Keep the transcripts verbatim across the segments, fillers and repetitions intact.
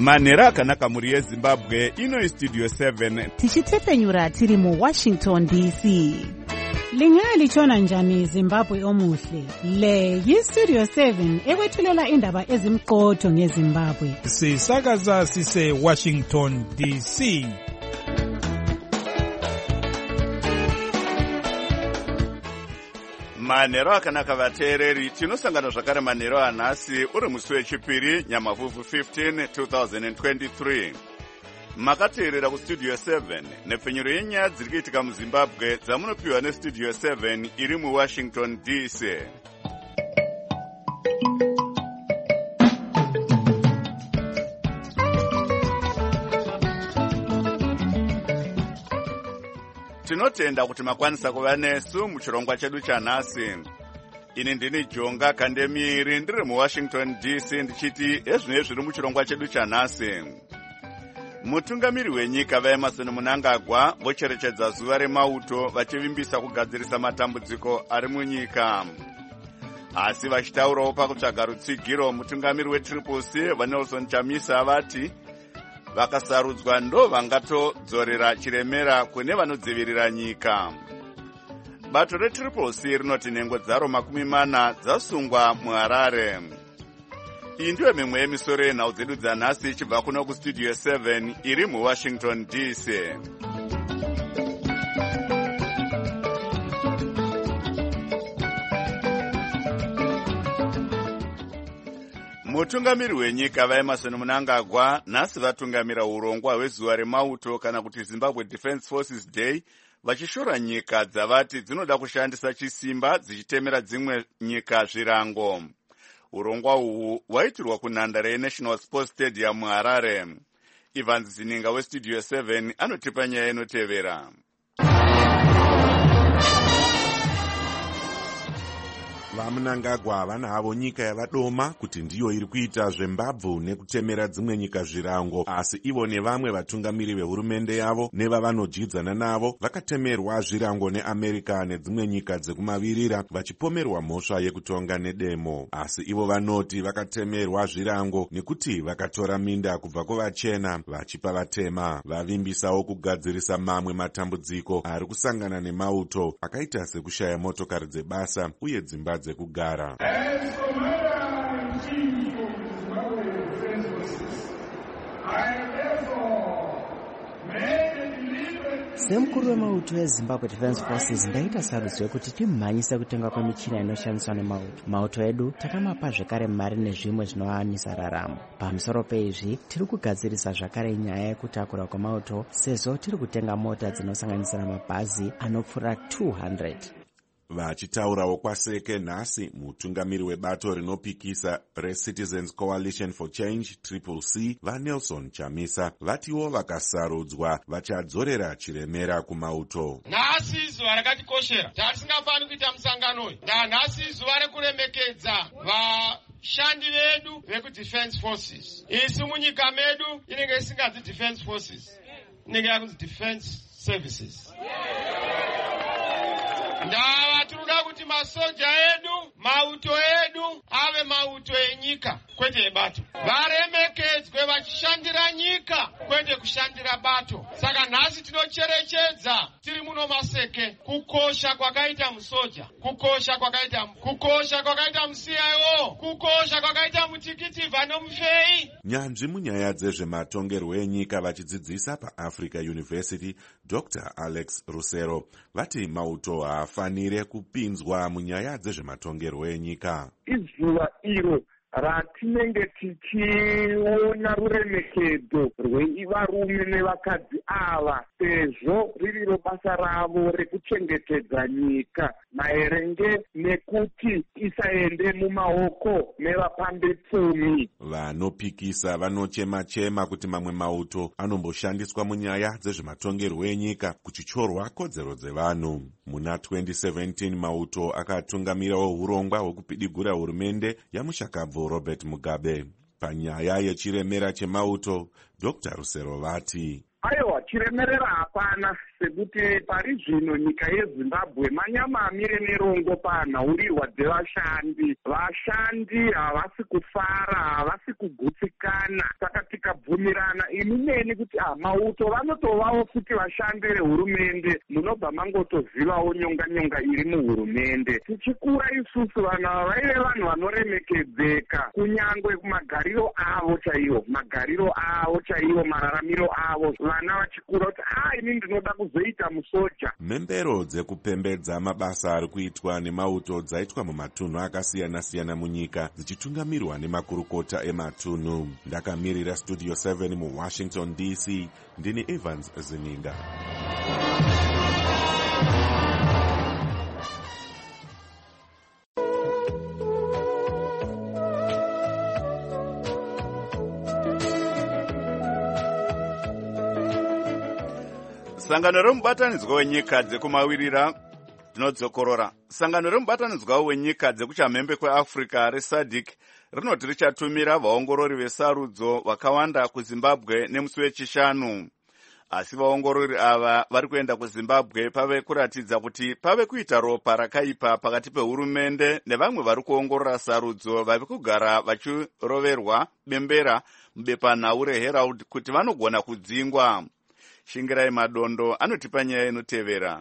manhero akanaka muri yezimbabwe. Ino studio seven tichitepfenyura tiri mu Washington D C. Lingalitshona njani Zimbabwe omuhle? Le yi-Studio seven ekwethulela indaba ezimqotho ngeZimbabwe. Sisakaza sise Washington D C. manhero akanaka vateereri, tinosangana zvakare manhero anhasi uri musi wechipiri nyamavhuvhu fifteen two thousand twenty-three. Makateerera kustudio seven nepfenyuro yenyaya dziri kuitika muZimbabwe dzamunopiwa nestudio seven iri muWashington D C. Tinotenda kuti makwanisa kuva nesu muchirongwa chedu chanhasi. Ini ndini Jonga Kandemiri ndiri muWashington D C ndichiti ezvinenge zviri muchirongwa chedu chanhasi. Mutungamiri wenyika vaEmmerson Mnangagwa vocherechedza zuva remauto vachivimbisa kugadzirisa matambudziko ari munyika. Asi vachitaurawo pakutsvaga rutsigiro, mutungamiri weTriple C vaNelson Chamisa vati vakasarudzwa ndo vangatodzorera chiremera kune vanodzivirira nyika. Bato reTriple C rinoti nhengo dzaro makumi mana dzasungwa muHarare. Iyi ndiyo mimwe yemisoro yenhau dzedu dzanhasi ichibva kuno kustudio seven iri muWashington D C. Mutungamiri wenyika vaEmmerson Mnangagwa nhasi vatungamira urongwa hwezuva remauto kana kuti Zimbabwe Defence Forces Day, vachishora nyika dzavati dzinoda kushandisa chisimba dzichitemera dzimwe nyika zvirango. Urongwa uhu waitirwa kunhandare yeNational Sports Stadium muHarare. Evans Zininga weStudio seven anotipa nyaya inotevera. vaMnangagwa vana havo nyika yavadoma kuti ndiyo iri kuita zvembabvu nekutemera dzimwe nyika zvirango, asi ivo nevamwe vatungamiri vehurumende yavo nevavanojidzana navo vakatemerwa zvirango neAmerica nedzimwe nyika dzekumavirira vachipomerwa mhosva yekutonga nedemo. Asi ivo vanoti vakatemerwa zvirango nekuti vakatora minda kubva kuvachena vachipa vatema. Vavimbisawo kugadzirisa mamwe matambudziko ari kusangana nemauto akaita sekushaya motokari dzebasa uye dzimba dzekugara. Semukuru wemauto weZimbabwe Defence Forces ndaita sarudzo yekuti timhanyise kutenga kwemichina inoshandiswa nemauto. Mauto edu takamapa zvakare mari nezvimwe zvinowanisa raramo. Pamusoro peizvi tiri kugadzirisa zvakare nyaya yekutakura kwemauto, sezvo tiri kutenga mota dzinosanganisira mabhazi anopfuura two hundred. Vachitaurawo kwaseke nhasi, mutungamiri webato rinopikisa reCitizens Coalition for Change Triple C vaNelson Chamisa vatiwo vakasarudzwa vachadzorera chiremera kumauto. Nhasi zuva rakatikoshera, tatisingafani kuita musangano uyu. Nhasi zuva rekuremekedza vashandi vedu vekuDefence Forces. Isi munyika medu inenge isingadzi Defence Forces, inenge yakunzi Defence Services. Ndava tiruda kuti masoja edu, mauto edu ave mauto enyika kwete ebato. Varemekedzwe vachishandira nyika kwete kushandira bato. Saka nhasi tinocherechedza tiri muno maseke kukosha kwakaita musoja, kukosha kwakaita kukosha kwakaita muC I O, kukosha kwakaita muTikitivha nomufei. Nyanzvi munyaya dzezvematongerwo enyika vachidzidzisa paAfrica University Doctor Alex Rusero vati mauto haafanire kupinzwa munyaya dzezvematongerwo enyika. Izuva iro ratinenge tichiona ruremekedzo rwevarume nevakadzi ava, sezvo ririro basa ravo rekuchengetedza nyika maerenge nekuti isaende mumaoko nevapambepfumi. Vanopikisa vanochema-chema kuti mamwe mauto anomboshandiswa munyaya dzezvematongerwo enyika kuchichorwa kodzero dzevanhu. Muna twenty seventeen mauto akatungamirawo urongwa hwekupidigura hurumende yamushakabvu Robert Mugabe. Panyaya yechiremera chemauto, Doctor Rusero vati aiwa chiremerera zvakafana sekuti pari zvino nyika yezimbabwe manyama amire nerongo panhaurirwa dzevashandi. Vashandi havasi kufara, havasi kugutsikana. Saka tikabvumirana imi neni kuti ah, mauto vanotovawo futi vashandi vehurumende, munobva mangotozivawo nyonga-nyonga iri muhurumende. Tichikura isusu vanhu ava vaive vanhu vanoremekedzeka, kunyangwe kumagariro avo chaivo, magariro avo chaivo, mararamiro avo, vana vachikura kuti ah, ini ndinoda kuzoita musoja. Mhembero dzekupembedza mabasa ari kuitwa nemauto dzaitwa mumatunhu akasiyana-siyana munyika dzichitungamirwa nemakurukota ematunhu. Ndakamirira Studio seven muWashington D C, ndini Evans Zininga. Sangano remubatanidzwa wenyika dzekumawirira dzinodzokorora. Sangano remubatanidzwa wenyika dzekuchamhembe kweAfrica reSADC rinoti richatumira vaongorori vesarudzo vakawanda kuZimbabwe nemusi wechishanu. Asi vaongorori ava vari kuenda kuZimbabwe pave kuratidza kuti pave kuita ropa rakaipa pakati pehurumende nevamwe vari kuongorora sarudzo vavi kugara vachiroverwa bembera mubepanhau reHerald kuti vanogona kudzingwa. Shingirai Madondo anotipa nyaya inotevera.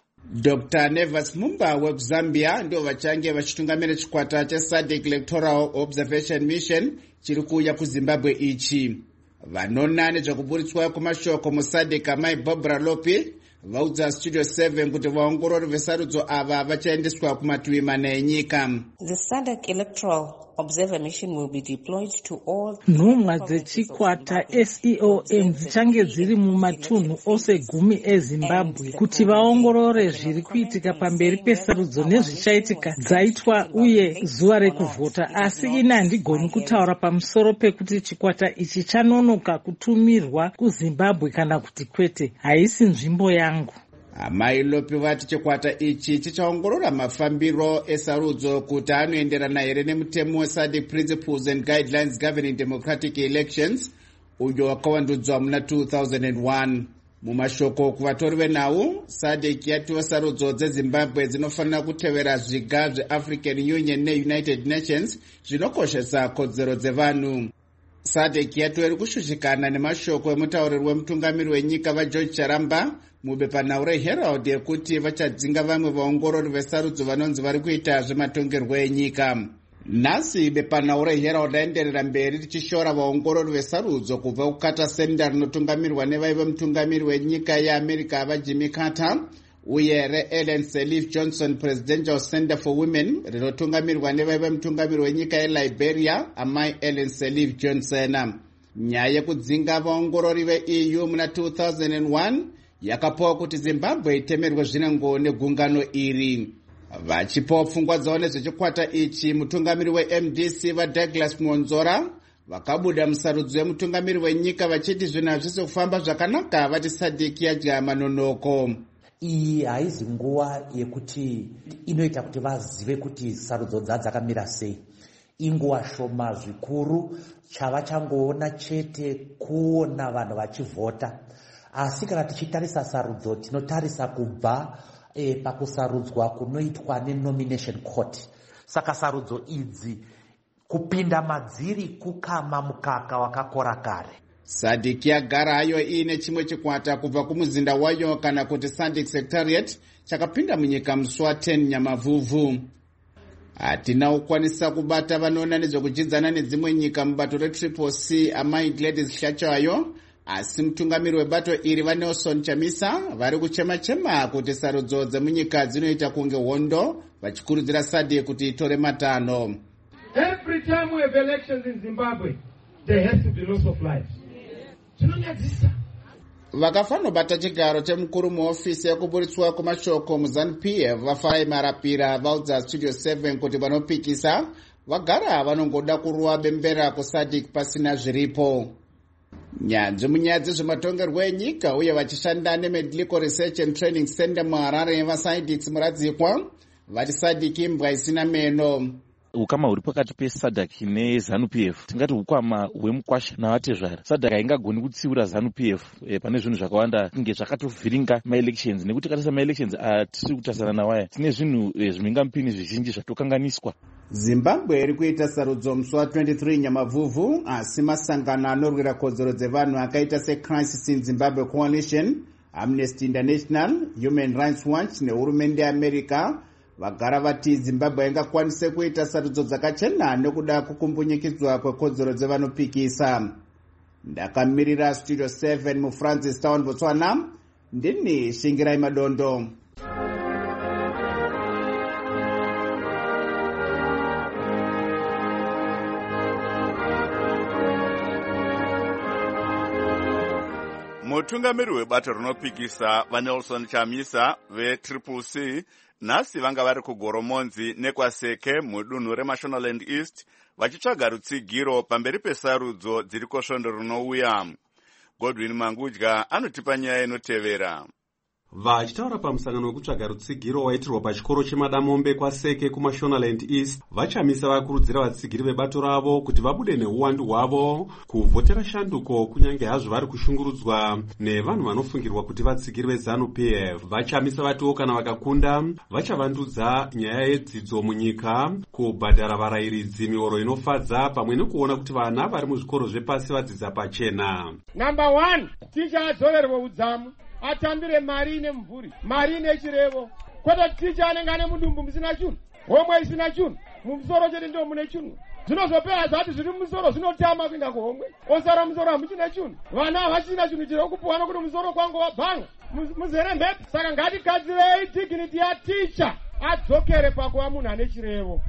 Doctor Nevas Mumba wekuZambia ndio vachange vachitungamira chikwata cheSADC Electoral Observation Mission chiri kuuya kuZimbabwe ichi. Vanona nezvekuburitswa kumashoko muSADC amai Barbara Lopi vaudza Studio seven kuti vaongorori vesarudzo ava vachaendeswa kumativi mana enyika. The SADC Electoral Observer Mission will be deployed to all. Nhumwa dzechikwata S E O M dzichange dziri mumatunhu ose gumi eZimbabwe kuti vaongorore zviri kuitika pamberi pesarudzo nezvichaitika dzaitwa uye zuva rekuvhota. Asi ina handigoni kutaura pamusoro pekuti chikwata ichi chanonoka kutumirwa kuZimbabwe kana kuti kwete. Haisi nzvimbo yangu. Amai Lopi vati chikwata ichi chichaongorora mafambiro esarudzo kuti anoenderana here nemutemo weSADC Principles and Guidelines Governing Democratic Elections uyo wakawandudzwa muna two thousand one. Mumashoko kuvatori venhau, SADC yatiwa sarudzo dzeZimbabwe dzinofanira kutevera zviga zveAfrican Union neUnited Nations zvinokoshesa kodzero dzevanhu. SADC yatiwa iri kushushikana nemashoko emutaurirwi wemutungamiri wenyika vaGeorge Charamba mubepanhau reHerald yekuti vachadzinga vamwe vaongorori vesarudzo vanonzi vari kuita zvematongerwo enyika. Nhasi bepanhau reHerald aenderera mberi richishora vaongorori vesarudzo kubva kukata senda rinotungamirwa nevaive mutungamiri wenyika yeAmerica vaJimmy Carter uye reEllen Sirleaf Johnson Presidential Center for Women rinotungamirwa nevaive mutungamiri wenyika yeLiberia amai Ellen Sirleaf Johnson. Nyaya yekudzinga vaongorori veE U muna two thousand one yakapawo kuti Zimbabwe itemerwe zvinengo negungano iri. Vachipawo pfungwa dzavo nezvechikwata ichi, mutungamiri weM D C vaDouglas Monzora vakabuda musarudzo yemutungamiri wenyika vachiti zvinhu hazvisi kufamba zvakanaka, vati SADC yadya manonoko. Iyi haizi nguva yekuti inoita kuti vazive kuti sarudzo dzakamira sei. Inguva shoma zvikuru, chava changoona chete kuona vanhu vachivhota. Asi kana tichitarisa sarudzo tinotarisa kubva e, pakusarudzwa kunoitwa nenomination court. Saka sarudzo idzi kupinda madziri kukama mukaka wakakora kare. SADC yagara hayo ine chimwe chikwata kubva kumuzinda wayo kana kuti SADC Secretariat chakapinda munyika musi wa ten Nyamavhuvhu. Hatina kukwanisa kubata vanoona nezvekuchidzana nedzimwe nyika mubato reTriple C amai Gladys Hlachayo, asi mutungamiri webato iri vaNelson Chamisa vari kuchema-chema kuti sarudzo dzemunyika dzinoita kunge hondo, vachikurudzira SADC kuti itore matanho. Every time we have elections in Zimbabwe, there has to be loss of lives. Vakafanobata chigaro chemukuru muofisi yekuburitswa kumashoko muZANU-P F vaFarai Marapira vaudza Studio seven kuti vanopikisa vagara vanongoda kuruwa bembera kuSADC pasina zviripo. Nyanzvi munyaya dzezvematongerwo enyika uye vachishanda neMedical Research and Training Center muHarare vaSADC muradzikwa vati SADC imbwa isina meno. ukama huri pakati pesadhak nezanu P F tingati ukwama hwemukwasha navatezvara. Sadhak haingagoni kutsiura zanu P F e, pane zvinhu zvakawanda kunge zvakatovhiringa maelections, nekuti katarisa maelections atiri kutasana nawaya tine zvinhu e, zvimhingamupini zvizhinji zvatokanganiswa. Zimbabwe iri kuita sarudzo musi wa-twenty-three Nyamavhuvhu, asi masangano anorwira kodzero dzevanhu akaita seCrisis in Zimbabwe Coalition, Amnesty International, Human Rights Watch nehurumende yeAmerica vagara vati Zimbabwe ingakwanise kuita sarudzo dzakachena nekuda kukumbunyikidzwa kwekodzero dzevanopikisa. Ndakamirira Studio seven muFrancis Town, Botswana, ndini Shingirai Madondo. Mutungamiri webato rinopikisa vaNelson Chamisa veTriple C nhasi vanga vari kuGoromonzi nekwaseke mudunhu reMashonaland East vachitsvaga rutsigiro pamberi pesarudzo dziri kosvondo rinouya. Godwin Mangudya anotipa nyaya inotevera. Vachitaura pamusangano wekutsvaga rutsigiro waitirwa pachikoro chemadamombe kwaseke kuMashonaland East, vachamisa vakurudzira vatsigiri vebato ravo kuti vabude neuwandu hwavo kuvhotera shanduko kunyange hazvo vari kushungurudzwa nevanhu vanofungirwa kuti vatsigiri vezanu P F. Vachamisa vatiwo kana vakakunda vachavandudza nyaya yedzidzo munyika, kubhadhara varayiridzi mihoro inofadza pamwe nekuona kuti vana vari muzvikoro zvepasi vadzidza pachena. Number one, ticha adzorerwe udzamu, atambire mari ine mvuri, mari ine chirevo. Kwete ticha anenge ane mudumbu musina chunhu, homwe isina chunhu, mumusoro chete ndio mune chunhu. Zvinozopera zati zviri mumusoro zvinotama kuinda kuhomwe, osara musoro hamuchina chunhu. Vana havachina chunhu chiri kupuwa nokuti musoro kwangu wabhanga muzere mhepo. Saka ngatigadzirei dignity yaticha adzokere pakuva munhu ane chirevo.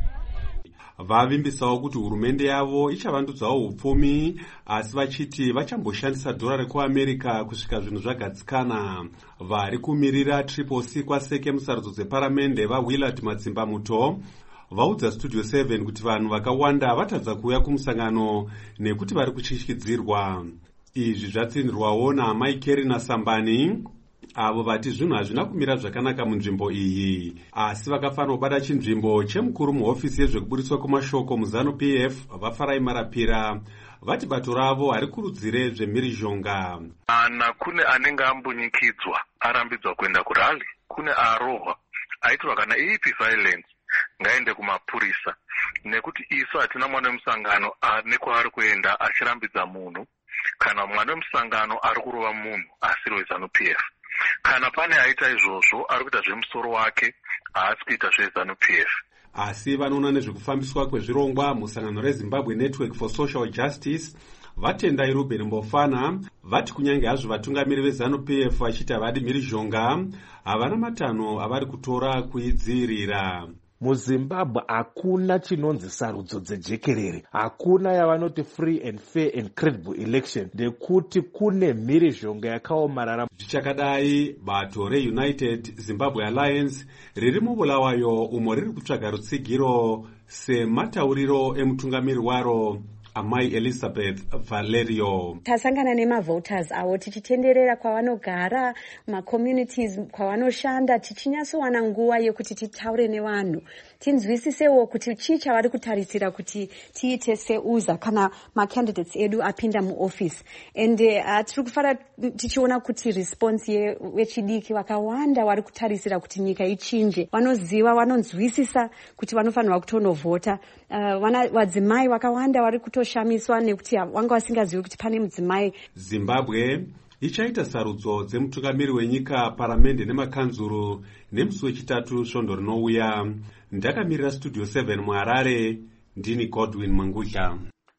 Vavimbisawo kuti hurumende yavo ichavandudzawo upfumi, asi vachiti vachamboshandisa dhora rekuAmerica kusvika zvinhu zvagadzikana. Vari kumirira Triple C kwaseke musarudzo dzeparamende vaWillard Madzimba Muto vaudza Studio seven kuti vanhu vakawanda vatadza kuuya kumusangano nekuti vari kutyityidzirwa. Izvi zvatsindirwawo naamai Kerina Sambani, avo vati zvinhu hazvina kumira zvakanaka munzvimbo iyi, asi vakafanira kubata chinzvimbo chemukuru muhofisi yezvekuburiswa kwemashoko muzanu P F vaFarai Marapira, vati bato ravo harikurudzire zvemhirizhonga. Ana kune anenge ambunyikidzwa arambidzwa kuenda kurali, kune arohwa aitirwa kana ipi violence ngaende kumapurisa, nekuti isu hatina mwana wemusangano ane kwaari kuenda achirambidza munhu, kana mwana wemusangano ari kurova munhu asiri wezanu P F. Kana pane aita izvozvo ari kuita zvemusoro wake, haasi kuita zvezanu P F. Asi vanoona nezvekufambiswa kwezvirongwa musangano reZimbabwe Network for Social Justice vatendai Ruben Mbofana vati kunyange hazvo vatungamiri vezanu P F vachiti havadi mhirizhonga, havana matanho avari kutora kuidzirira. MuZimbabwe hakuna chinonzi sarudzo dzejekerere, hakuna yavanoti free and fair and credible election, ndekuti kune mhirizhonga yakaomarara. Zvichakadai, bato reUnited Zimbabwe Alliance riri muBulawayo umo riri kutsvaga rutsigiro sematauriro emutungamiri waro Amai Elizabeth Valerio. Tasangana nemavoters avo tichitenderera kwavanogara, macommunities kwavanoshanda, tichinyasowana nguva yekuti titaure nevanhu, tinzwisisewo kuti chii chavari kutarisira kuti tiite seuza kana macandidates edu apinda muoffice. And uh, tiri kufara tichiona kuti response yechidiki vakawanda vari kutarisira kuti nyika ichinje. Vanoziva, vanonzwisisa kuti vanofanirwa kutonovhota. Uh, wana wadzimai vakawanda vari kutoshamiswa nekuti vanga vasingazivi kuti pane mudzimai. Zimbabwe ichaita sarudzo dzemutungamiri wenyika, paramende nemakanzuru nemusi wechitatu svondo rinouya. Ndakamirira Studio seven muHarare, ndini Godwin Mangudya.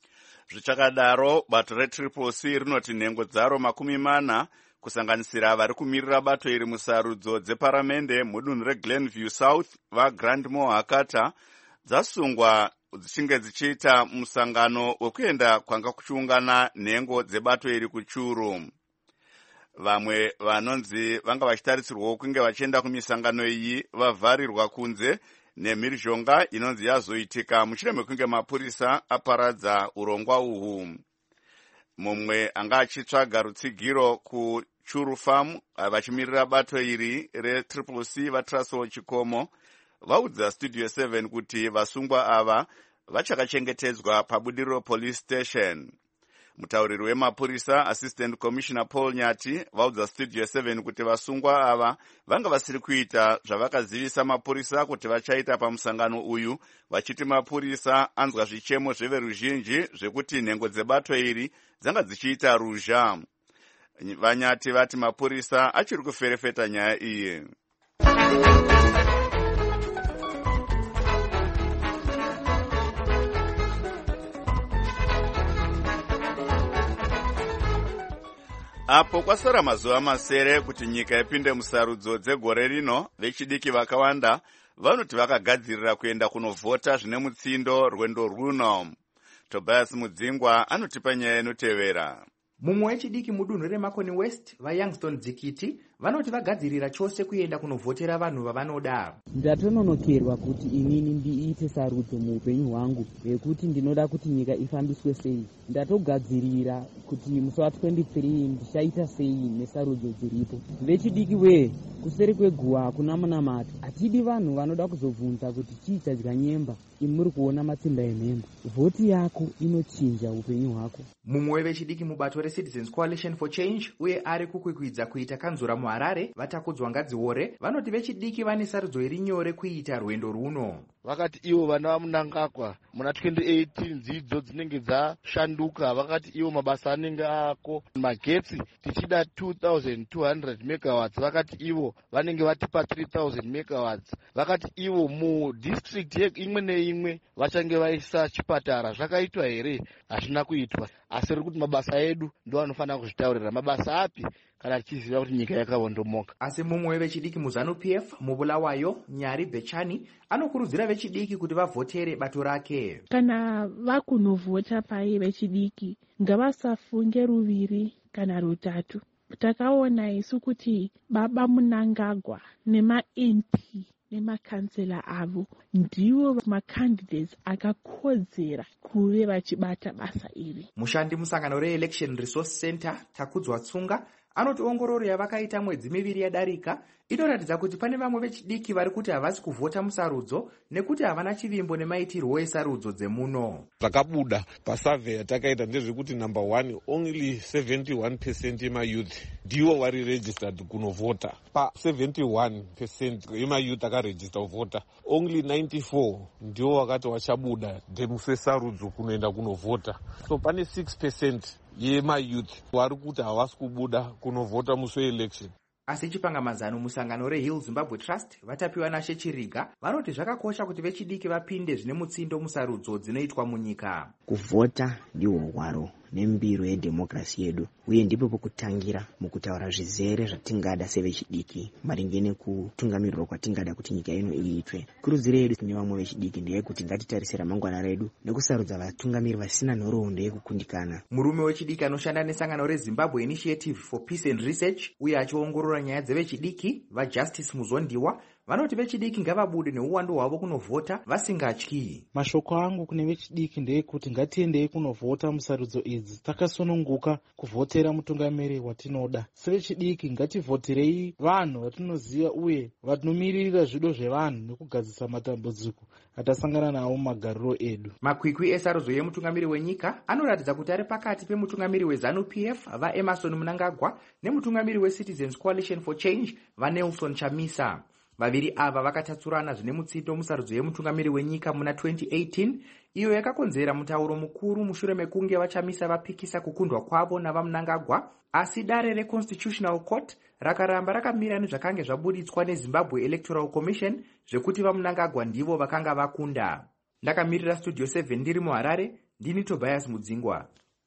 Zvichakadaro, bato reTriple C rinoti nhengo dzaro makumi mana kusanganisira vari kumirira bato iri musarudzo dzeparamende mudunhu reGlenview South vaGrandmore Hakata dzasungwa dzichinge dzichiita musangano wekuenda kwanga kuchiungana nhengo dzebato iri kuChuru. Vamwe vanonzi vanga vachitarisirwawo kunge vachienda kumisangano iyi vavharirwa kunze nemhirizhonga inonzi yazoitika mushure mekunge mapurisa aparadza urongwa uhu. Mumwe anga achitsvaga rutsigiro kuChuru Farm vachimirira bato iri reTriple C vaTraso Chikomo vaudza Studio seven kuti vasungwa ava vachakachengetedzwa pabudiriro police station. Mutauriri wemapurisa Assistant Commissioner Paul Nyati vaudza Studio seven kuti vasungwa ava vanga vasiri kuita zvavakazivisa mapurisa kuti vachaita pamusangano uyu, vachiti mapurisa anzwa zvichemo zveveruzhinji zvekuti nhengo dzebato iri dzanga dzichiita ruzha. Vanyati vati mapurisa achiri kuferefeta nyaya iyi. Apo kwasara mazuva masere kuti nyika ipinde musarudzo dzegore rino, vechidiki vakawanda vanoti vakagadzirira kuenda kunovhota zvine mutsindo rwendo runo. Tobias Mudzingwa anotipa nyaya inotevera. Mumwe wechidiki mudunhu reMakoni West, vaYoungston Dzikiti vanoti vagadzirira chose kuenda kunovhotera vanhu vavanoda. Ndatononokerwa kuti inini ndiite sarudzo muupenyu hwangu yekuti ndinoda kuti nyika ifambiswe sei. Ndatogadzirira kuti musi wa23 ndichaita sei nesarudzo dziripo. Vechidiki we, kuseri kweguwa hakuna munamato. Hatidi vanhu vanoda kuzobvunza kuti chii chadya nyemba, imi muri kuona matsimba emhembe. Vhoti yako inochinja upenyu hwako. Mumwe wevechidiki mubato reCitizens Coalition for Change uye ari kukwikwidza kuita kanzura muHarare vatakudzwa Ngadziore vanoti vechidiki vane sarudzo iri nyore kuita rwendo runo. Vakati ivo vana vamunangagwa muna twenty eighteen dzidzo dzinenge dzashanduka, vakati ivo mabasa anenge ako magetsi tichida two thousand two hundred megawatts, vakati ivo vanenge vatipa three thousand megawatts, vakati ivo mu district imwe neimwe vachange vaisa chipatara. Zvakaitwa here? Hazvina kuitwa. Asi kuti mabasa edu ndo anofanira kuzvitaurira mabasa api kana tichiziva kuti nyika yakavondomoka. Asi mumwe wechidiki muZANU-P F Mubulawayo Nyari Bechani anokurudzira vechidiki kuti vavhotere bato rake. Kana vakunovhota pai vechidiki ngavasafunge ruviri kana rutatu. Takaona isu kuti baba Munangagwa nema-M P nemakansela avo ndivo macandidates akakodzera kuve vachibata basa iri. Mushandi musangano re-Election Resource Center Takudzwa Tsunga anoti ongororo yavakaita mwedzi miviri yadarika inoratidza kuti pane vamwe vechidiki vari kuti havasi kuvhota musarudzo nekuti havana chivimbo nemaitirwo esarudzo dzemuno. Zvakabuda pasurvey yatakaita ndezvekuti number one only seventy-one percent yemayouth ndivo vari registered kunovhota. Pa seventy-one percent yemayouth akaregister kuvhota only ninety-four ndivo vakati vachabuda ndemusesarudzo kunoenda kunovhota. So pane six percent yemayouth vari kuti havasi kubuda kunovhota musi weelection. Asi chipangamazano musangano reHill Zimbabwe Trust vatapiwa naShe Chiriga vanoti zvakakosha kuti vechidiki vapinde zvine mutsindo musarudzo dzinoitwa munyika. Kuvhota ndihwo hwaro nembiro yedhemokrasi yedu uye ndipo pokutangira mukutaura zvizere zvatingada sevechidiki maringe nekutungamirwa kwatingada kuti nyika ino iitwe. Kurudziro yedu kune vamwe vechidiki ndeyekuti ngatitarise ramangwana redu nekusarudza vatungamiri vasina nhoroondo yekukundikana. Murume wechidiki anoshanda nesangano reZimbabwe Initiative for Peace and Research uye achiongorora nyaya dzevechidiki vaJustice Muzondiwa vanoti vechidiki ngavabude neuwandu hwavo kunovhota vasingatyi. Mashoko angu kune vechidiki ndeyekuti ngatiendei kunovhota musarudzo idzi takasununguka kuvhotera mutungamiri watinoda. Sevechidiki ngativhoterei vanhu vatinoziva uye vatinomiririra zvido zvevanhu nekugadzisa matambudziko atasangana nawo mumagariro edu. Makwikwi esarudzo yemutungamiri wenyika anoratidza kuti ari pakati pemutungamiri weZANU-P F vaEmerson Mnangagwa nemutungamiri weCitizens Coalition for Change vaNelson Chamisa. Vaviri ava vakatatsurana zvine mutsindo musarudzo yemutungamiri wenyika muna twenty eighteen iyo yakakonzera mutauro mukuru mushure mekunge vaChamisa vapikisa kukundwa kwavo navaMnangagwa, asi dare reConstitutional Court rakaramba rakamira nezvakange zvabuditswa neZimbabwe Electoral Commission zvekuti vaMnangagwa ndivo vakanga vakunda. Ndakamirira Studio seven ndiri muHarare, ndini Tobias Mudzingwa.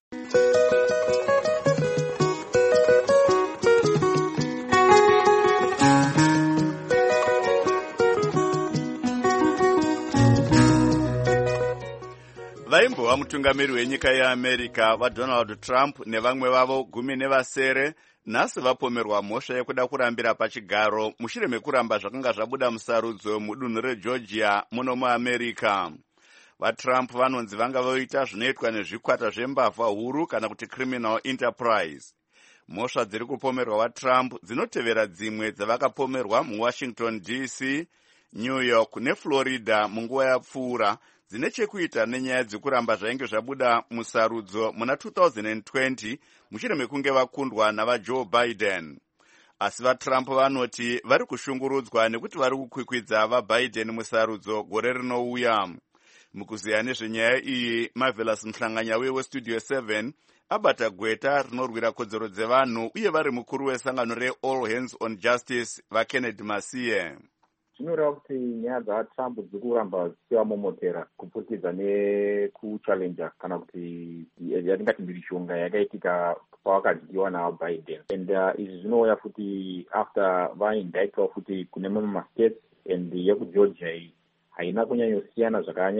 Vaimbova mutungamiri wenyika yeAmerica vaDonald Trump nevamwe vavo gumi nevasere nhasi vapomerwa mhosva yekuda kurambira pachigaro mushure mekuramba zvakanga zvabuda musarudzo mudunhu reGeorgia muno muAmerica. VaTrump vanonzi vanga voita zvinoitwa nezvikwata zvembavha huru kana kuti criminal enterprise. Mhosva dziri kupomerwa vaTrump dzinotevera dzimwe dzavakapomerwa muWashington D C New York neFlorida munguva yapfuura dzine chekuita nenyaya dzekuramba zvainge zvabuda musarudzo muna two thousand twenty mushure mekunge vakundwa navajoe Biden. Asi vaTrump vanoti vari kushungurudzwa nekuti vari kukwikwidza vaBiden musarudzo gore rinouya. Mukuziya nezvenyaya iyi, Marvelous Mhlanganya weStudio seven abata gweta rinorwira kodzero dzevanhu uye vari mukuru wesangano reAll Hands on Justice vaKennedy Masiye. Zvinoreva kuti nyaya dzaTrump dziri kuramba dzichivamomotera kupfurikidza nekuchallenja kana kuti yatingati mhirizhonga yakaitika pavakadyiwa navaBiden. And uh, izvi zvinouya futi after vaindictwa futi kune mamwe mastates, and yekugeorgia iyi haina kunyanyosiyana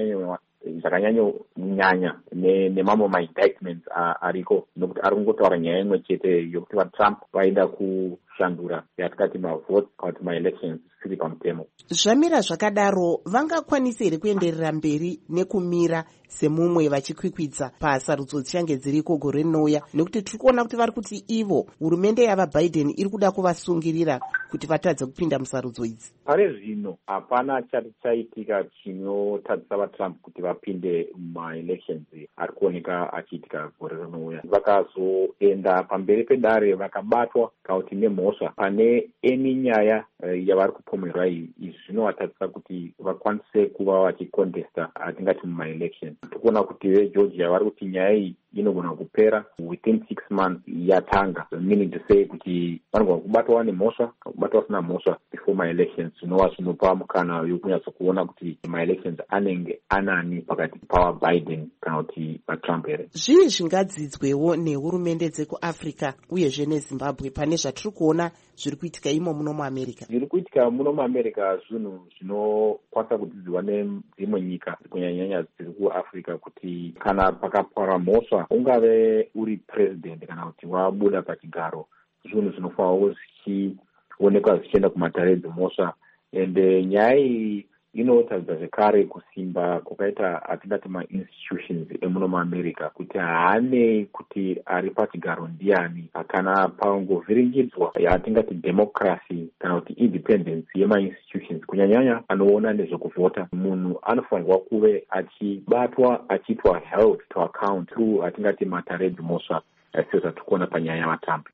zvakanyanyonyanya nemamwe maindictments ariko, nokuti ari kungotaura nyaya imwe chete yokuti vaTrump vaida kushandura yatikati mavotes kana kuti maelections zvisiri pamutemo. Zvamira zvakadaro, vangakwanisa here kuenderera mberi nekumira semumwe vachikwikwidza pasarudzo dzichange dziriko gore rinouya, nekuti tiri kuona kuti vari kuti ivo hurumende yavaBiden iri kuda kuvasungirira kuti vatadze kupinda musarudzo idzi. Pare zvino hapana chati chaitika chinotadzisa vaTrump kuti vapinde mumaelections ari kuoneka achiitika gore rinouya. Vakazoenda pamberi pedare vakabatwa kana kuti nemhosva pane eni nyaya yavari kupomerwa iyi. Izvi zvinovatadzisa kuti vakwanise kuva vachikontesta atingati mumaelections. Tikuona kuti vegeorgia vari kuti nyaya iyi inogona kupera within six months yatanga, meaning to say kuti vanogona kubatwa nemhosva kubatwa vasina mhosva before my-elections, zvinova zvinopa mukana wekunyatsa kuona kuti my-elections anenge anani pakati pavaBiden kana kuti vaTrump here. Zvii zvingadzidzwewo nehurumende dzekuAfrica uyezve neZimbabwe pane zvatiri kuona zviri kuitika imo muno muAmerica? Zviri kuitika muno muAmerica zvinhu zvinokwanisa kudzidzwa nedzimwe nyika kunyanyanya dziri kuAfrica, kuti kana pakapwara mhosva ungave uri president kana kuti wabuda pachigaro, zvinhu zvinofanirwa zvichionekwa zvichienda kumatare dzemhosva. Ende nyaya iyi inotaridza zvekare kusimba kwakaita atingati ma-institutions emuno muAmerica, kuti haanei kuti ari pachigaro ndiani. Kana pangovhiringidzwa yatingati democracy kana kuti independence yema-institutions, kunyanyanya anoona nezvekuvhota, munhu anofanirwa kuve achibatwa achiitwa held to account through atingati matare dzemhosva, sezvo zvatikuona panyaya yavaTrump.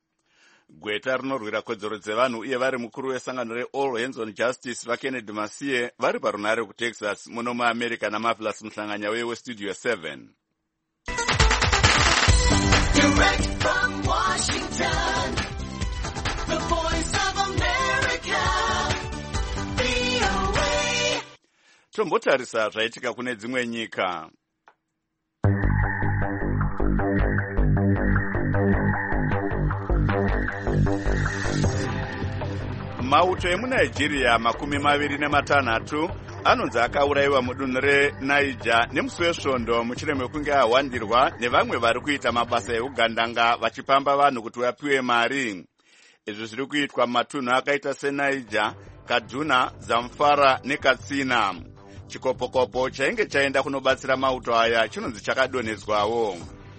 Gweta rinorwira kodzero dzevanhu uye vari mukuru wesangano reAll Hands on Justice vaKennedy Masiye vari parunare kuTexas muno muAmerica naMarvelous Mhlanganya weStudio seven. Direct from Washington, the voice of America, V O A. Tombotarisa zvaitika kune dzimwe nyika. Mauto emuNigeria makumi maviri nematanhatu anonzi akaurayiwa mudunhu reNiger nemusi wesvondo mushure mekunge ahwandirwa nevamwe vari kuita mabasa eugandanga vachipamba vanhu kuti vapiwe mari. Izvi zviri kuitwa mumatunhu akaita seNiger, Kaduna, Zamfara neKatsina. Chikopokopo chainge chaenda kunobatsira mauto aya chinonzi chakadonhedzwawo.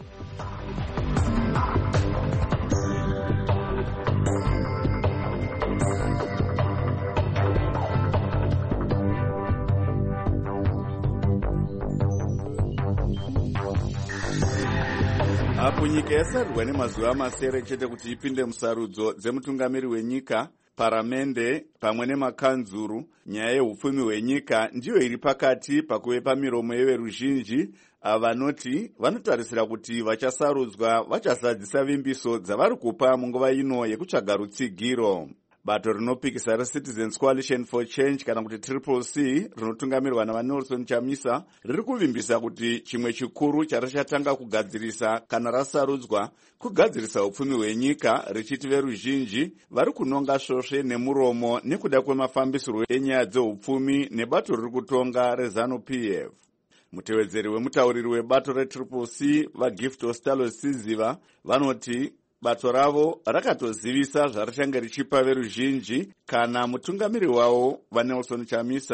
Apo nyika yasarirwa nemazuva masere chete kuti ipinde musarudzo dzemutungamiri wenyika, paramende pamwe nemakanzuru, nyaya yeupfumi hwenyika ndiyo iri pakati pakuve pamiromo yeveruzhinji vanoti vanotarisira kuti vachasarudzwa vachazadzisa vimbiso dzavari kupa munguva ino yekutsvaga rutsigiro. Bato rinopikisa reCitizens Coalition for Change kana kuti Triple C rinotungamirwa naVanelson Chamisa riri kuvimbisa kuti chimwe chikuru charichatanga kugadzirisa kana rasarudzwa kugadzirisa upfumi hwenyika, richiti veruzhinji vari kunonga svosve nemuromo nekuda kwemafambisiro enyaya dzeupfumi nebato riri kutonga reZANU-P F. Mutevedzeri wemutauriri webato reTriple C vaGift Ostalo Siziva vanoti bato ravo rakatozivisa zvarichange richipa veruzhinji kana mutungamiri wavo vaNelson Chamisa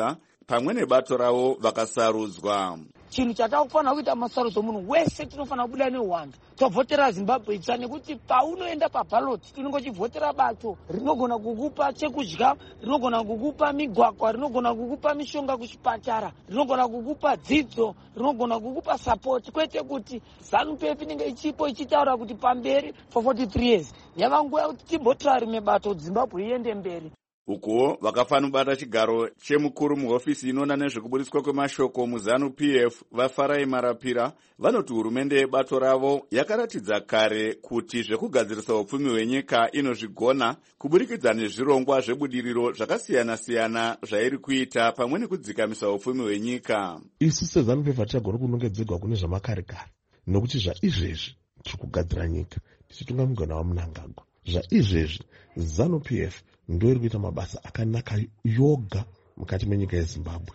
pamwe nebato ravo vakasarudzwa. Chinhu chatakufanira kuita masarudzo munhu wese tinofanira kubuda neuwandu tovhotera Zimbabwe itsva, nekuti paunoenda pabhaloti unenge uchivhotera bato rinogona kukupa chekudya, rinogona kukupa migwagwa, rinogona kukupa mishonga kuchipatara, rinogona kukupa dzidzo, rinogona kukupa sapoti, kwete kuti ZANU-P F inenge ichipo ichitaura kuti pamberi for forty-three years yava nguva kuti timbotira rimwe bato Zimbabwe iende mberi. Ukuwo vakafanira kubata chigaro chemukuru muhofisi inoona nezvekubudiswa kwemashoko muZANU-P F vaFarai Marapira vanoti hurumende yebato ravo yakaratidza kare kuti zvekugadzirisa upfumi hwenyika inozvigona kuburikidza nezvirongwa zvebudiriro zvakasiyana-siyana zvairi kuita pamwe nekudzikamisa upfumi hwenyika. Isu seZANU-P F hatichagona kunongedzerwa kune zvamakare kare, nokuti zvaizvezvi tiri kugadzira nyika tichitungamirwa navaMnangagwa. Zvaizvezvi ZANU-P F ndo iri kuita mabasa akanaka yoga mukati menyika yeZimbabwe.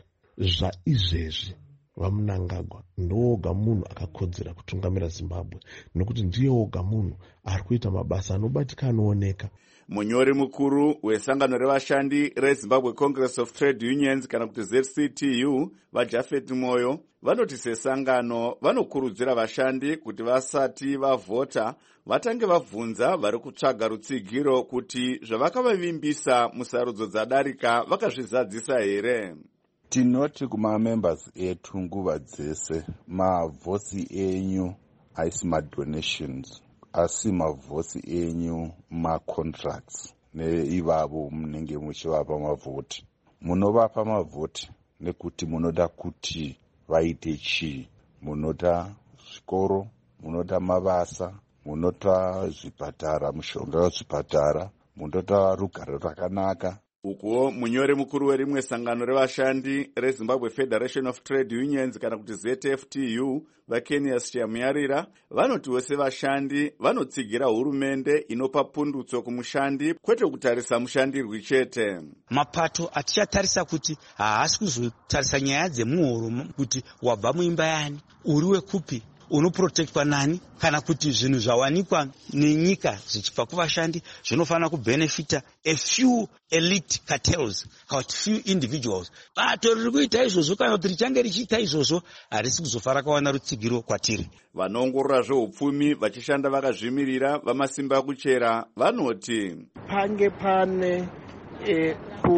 Zvaizvezvi vaMnangagwa ndooga munhu akakodzera kutungamira Zimbabwe, nokuti ndiye oga munhu ari kuita mabasa anobatika anooneka. Munyori mukuru wesangano revashandi reZimbabwe Congress of Trade Unions kana kuti Z C T U vaJafet Moyo vanoti sesangano vanokurudzira vashandi kuti vasati vavhota vatange vabvunza vari kutsvaga rutsigiro kuti zvavakavavimbisa musarudzo dzadarika vakazvizadzisa here. Tinoti kumamembers etu nguva dzese mavhosi enyu haisi madonations, asi mavhosi enyu macontracts neivavo munenge muchivapa mavhoti. Munovapa mavhoti nekuti munoda kuti vaite chii. Munoda zvikoro, munoda mabasa, munoda zvipatara, mushonga wezvipatara, munoda rugare rwakanaka. Ukuwo munyori mukuru werimwe sangano revashandi reZimbabwe Federation of Trade Unions kana kuti Z F T U vaKenias Shamuyarira vanoti wose vashandi vanotsigira hurumende inopa pundutso kumushandi kwete kutarisa mushandirwi chete. Mapato atichatarisa kuti haasi kuzotarisa nyaya dzemuhoro kuti wabva muimba yani, uri wekupi, unoprotectwa nani, kana kuti zvinhu zvawanikwa nenyika zvichibva kuvashandi zvinofanira kubenefita a few elite cartels, kuti few individuals. Bato riri kuita izvozvo kana kuti richange richiita izvozvo harisi kuzofara kawana rutsigiro kwatiri. Vanoongorora zveupfumi vachishanda vakazvimirira vamasimba kuchera vanoti pange pane e,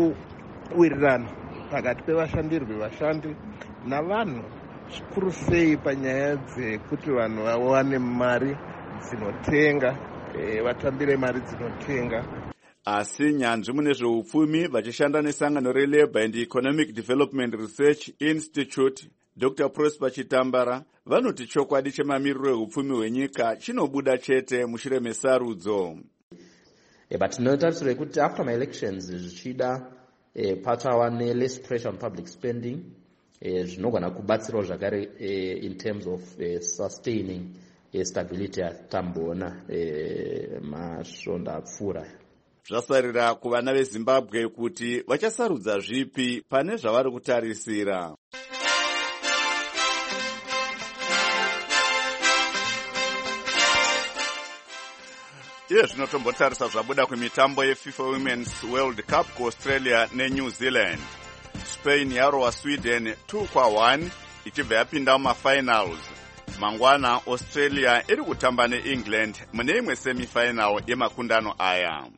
kuwirirana pakati pevashandirwi vashandi navanhu zvikuru sei panyaya dzekuti vanhu vawane mari dzinotenga, e, vatambire mari dzinotenga. Asi nyanzvi mune zveupfumi vachishanda nesangano reLabour and Economic Development Research Institute Doctor Prosper Chitambara vanoti chokwadi chemamiriro eupfumi hwenyika chinobuda chete mushure mesarudzo. E, but tinotarisira kuti after my elections zvichida e, pachava ne-less pressure on public spending, zvinogona kubatsirawo zvakare in terms of uh, sustaining uh, stability yatamboona uh, masvondo apfuura. Zvasarira kuvana veZimbabwe kuti vachasarudza zvipi pane zvavari kutarisira. Iye zvinotombotarisa zvabuda kumitambo yeFIFA Women's World Cup kuAustralia neNew Zealand. Spain yarova Sweden two kwa one ichibva yapinda mumafinals. Mangwana Australia iri kutamba neEngland mune imwe semifinal yemakundano aya.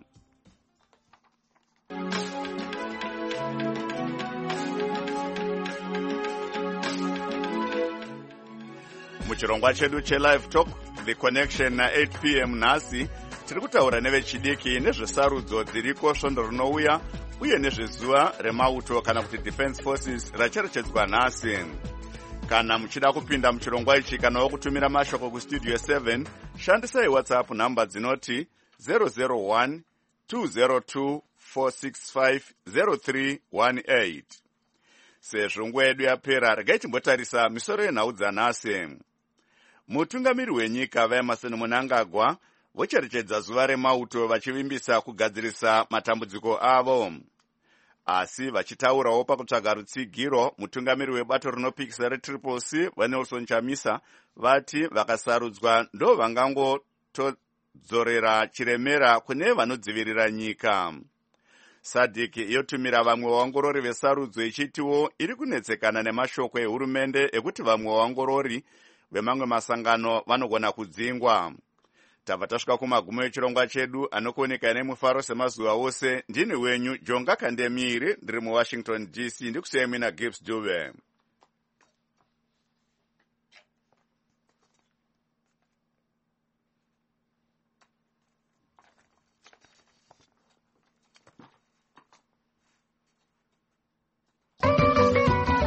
Muchirongwa chedu cheLive Talk The Connection na eight p m nhasi tiri kutaura nevechidiki nezvesarudzo dziriko svondo rinouya uye nezvezuva remauto kana kuti Defense Forces racherechedzwa nhasi. Kana muchida kupinda muchirongwa ichi kana wokutumira mashoko kustudio seven shandisai WhatsApp namba dzinoti zero zero one two zero two four six five zero three one eight. Sezvo nguva yedu yapera regai timbotarisa misoro yenhau dzanhasi. Mutungamiri wenyika vaEmmerson Mnangagwa vocherechedza zuva remauto vachivimbisa kugadzirisa matambudziko avo. Asi vachitaurawo pakutsvaga rutsigiro, mutungamiri webato rinopikisa reTriple C vaNelson Chamisa vati vakasarudzwa ndo vangangotodzorera chiremera kune vanodzivirira nyika. sadiki yotumira vamwe vaongorori vesarudzo ichitiwo iri kunetsekana nemashoko ehurumende ekuti vamwe vaongorori vemamwe masangano vanogona kudzingwa. Tabva tasvika kumagumo echirongwa chedu anokuoneka nemufaro semazuva ose. Ndini wenyu Jonga Kandemiri, ndiri muWashington D C, ndikusiyai mina Gibbs Dube.